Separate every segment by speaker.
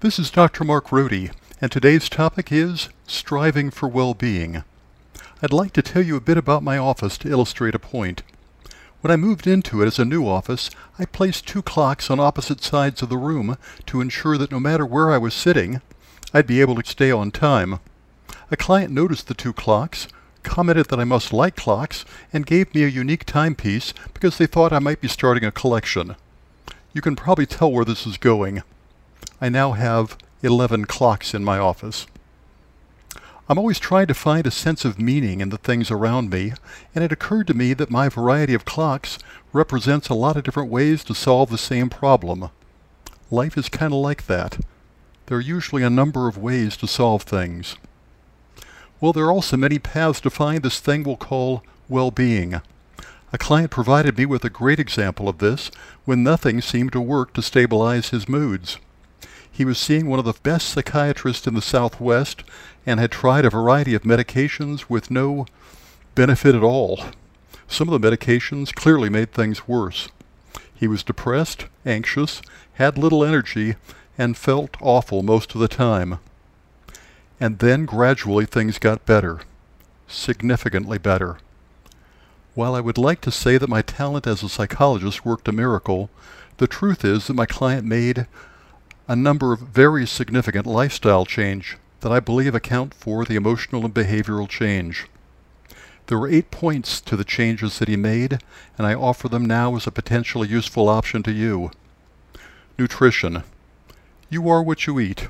Speaker 1: This is Dr. Mark Rohde, and today's topic is striving for well-being. I'd like to tell you a bit about my office to illustrate a point. When I moved into it as a new office, I placed 2 clocks on opposite sides of the room to ensure that no matter where I was sitting, I'd be able to stay on time. A client noticed the 2 clocks, commented that I must like clocks, and gave me a unique timepiece because they thought I might be starting a collection. You can probably tell where this is going. I now have 11 clocks in my office. I'm always trying to find a sense of meaning in the things around me, and it occurred to me that my variety of clocks represents a lot of different ways to solve the same problem. Life is kind of like that. There are usually a number of ways to solve things. Well, there are also many paths to find this thing we'll call well-being. A client provided me with a great example of this when nothing seemed to work to stabilize his moods. He was seeing one of the best psychiatrists in the Southwest and had tried a variety of medications with no benefit at all. Some of the medications clearly made things worse. He was depressed, anxious, had little energy, and felt awful most of the time. And then gradually things got better, significantly better. While I would like to say that my talent as a psychologist worked a miracle, the truth is that my client made a number of very significant lifestyle change that I believe account for the emotional and behavioral change. There were 8 points to the changes that he made, and I offer them now as a potentially useful option to you. Nutrition. You are what you eat.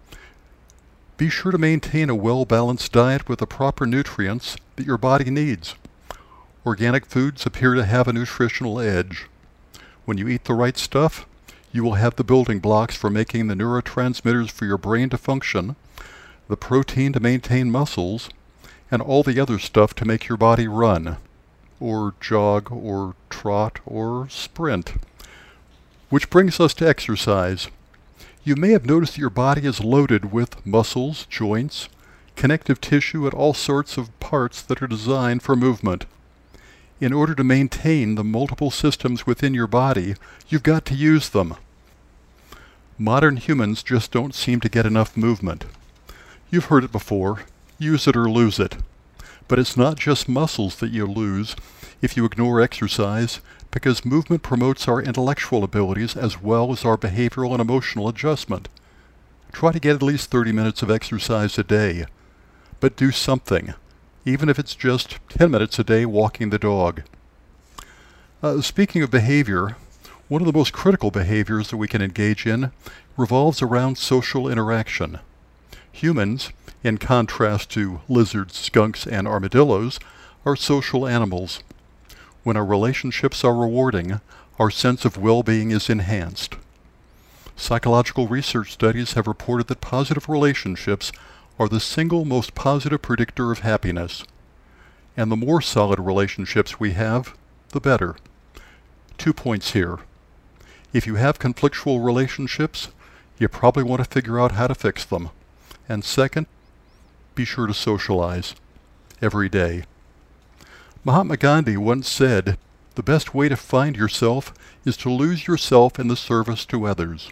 Speaker 1: Be sure to maintain a well-balanced diet with the proper nutrients that your body needs. Organic foods appear to have a nutritional edge. When you eat the right stuff, you will have the building blocks for making the neurotransmitters for your brain to function, the protein to maintain muscles, and all the other stuff to make your body run, or jog, or trot, or sprint. Which brings us to exercise. You may have noticed that your body is loaded with muscles, joints, connective tissue, and all sorts of parts that are designed for movement. In order to maintain the multiple systems within your body, you've got to use them. Modern humans just don't seem to get enough movement. You've heard it before, use it or lose it. But it's not just muscles that you lose if you ignore exercise, because movement promotes our intellectual abilities as well as our behavioral and emotional adjustment. Try to get at least 30 minutes of exercise a day, but do something, even if it's just 10 minutes a day walking the dog. Speaking of behavior, one of the most critical behaviors that we can engage in revolves around social interaction. Humans, in contrast to lizards, skunks, and armadillos, are social animals. When our relationships are rewarding, our sense of well-being is enhanced. Psychological research studies have reported that positive relationships are the single most positive predictor of happiness. And the more solid relationships we have, the better. 2 points here. If you have conflictual relationships, you probably want to figure out how to fix them. And second, be sure to socialize every day. Mahatma Gandhi once said, "The best way to find yourself is to lose yourself in the service to others."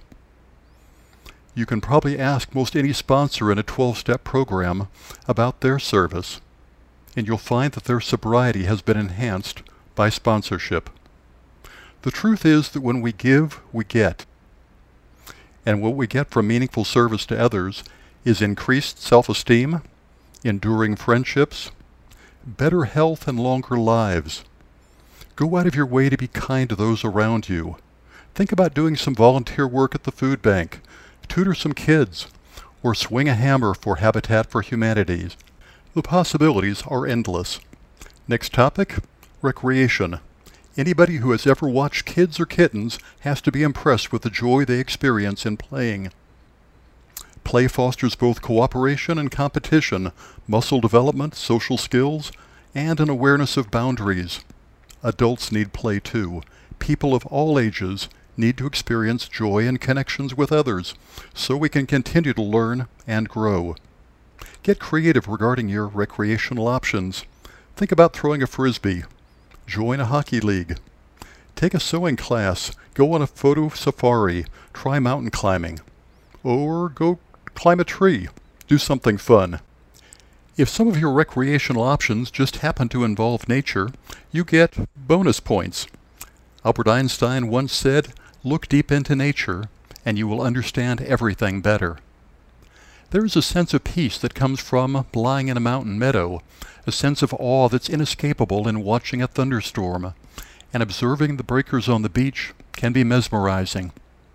Speaker 1: You can probably ask most any sponsor in a 12-step program about their service, and you'll find that their sobriety has been enhanced by sponsorship. The truth is that when we give, we get. And what we get from meaningful service to others is increased self-esteem, enduring friendships, better health, and longer lives. Go out of your way to be kind to those around you. Think about doing some volunteer work at the food bank, tutor some kids, or swing a hammer for Habitat for Humanity. The possibilities are endless. Next topic, recreation. Anybody who has ever watched kids or kittens has to be impressed with the joy they experience in playing. Play fosters both cooperation and competition, muscle development, social skills, and an awareness of boundaries. Adults need play too. People of all ages need to experience joy and connections with others, so we can continue to learn and grow. Get creative regarding your recreational options. Think about throwing a frisbee. Join a hockey league. Take a sewing class. Go on a photo safari. Try mountain climbing. or go climb a tree, do something fun. If some of your recreational options just happen to involve nature, you get bonus points. Albert Einstein once said, "Look deep into nature, and you will understand everything better." There is a sense of peace that comes from lying in a mountain meadow, a sense of awe that's inescapable in watching a thunderstorm, and observing the breakers on the beach can be mesmerizing.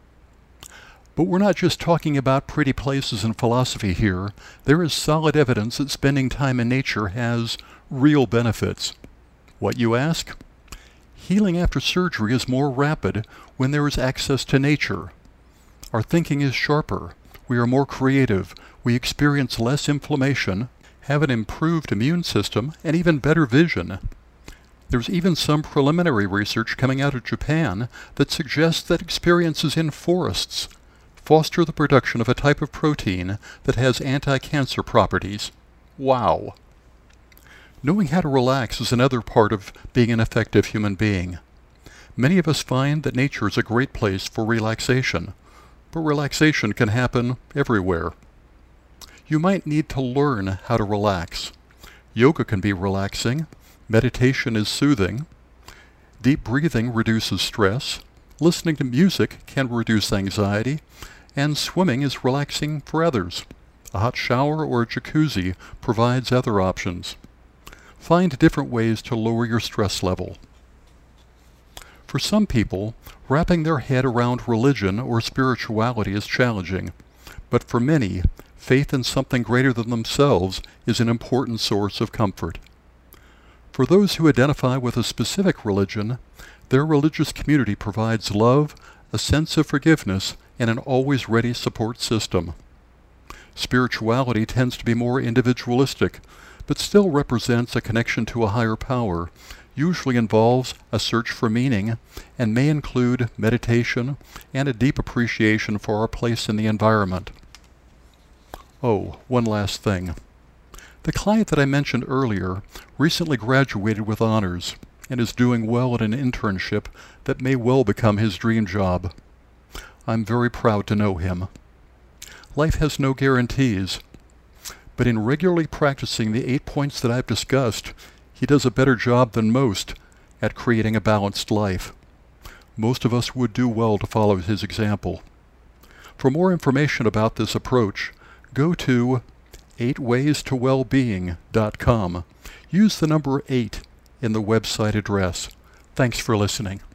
Speaker 1: But we're not just talking about pretty places and philosophy here. There is solid evidence that spending time in nature has real benefits. What, you ask? Healing after surgery is more rapid when there is access to nature. Our thinking is sharper. We are more creative. We experience less inflammation, have an improved immune system, and even better vision. There's even some preliminary research coming out of Japan that suggests that experiences in forests foster the production of a type of protein that has anti-cancer properties. Wow! Knowing how to relax is another part of being an effective human being. Many of us find that nature is a great place for relaxation, but relaxation can happen everywhere. You might need to learn how to relax. Yoga can be relaxing, meditation is soothing, deep breathing reduces stress, listening to music can reduce anxiety, and swimming is relaxing for others. A hot shower or a jacuzzi provides other options. Find different ways to lower your stress level. For some people, wrapping their head around religion or spirituality is challenging, but for many, faith in something greater than themselves is an important source of comfort. For those who identify with a specific religion, their religious community provides love, a sense of forgiveness, and an always ready support system. Spirituality tends to be more individualistic, but still represents a connection to a higher power, usually involves a search for meaning, and may include meditation and a deep appreciation for our place in the environment. Oh, one last thing. The client that I mentioned earlier recently graduated with honors and is doing well at an internship that may well become his dream job. I'm very proud to know him. Life has no guarantees, but in regularly practicing the 8 points that I've discussed, he does a better job than most at creating a balanced life. Most of us would do well to follow his example. For more information about this approach, go to 8waystowellbeing.com. Use the number 8 in the website address. Thanks for listening.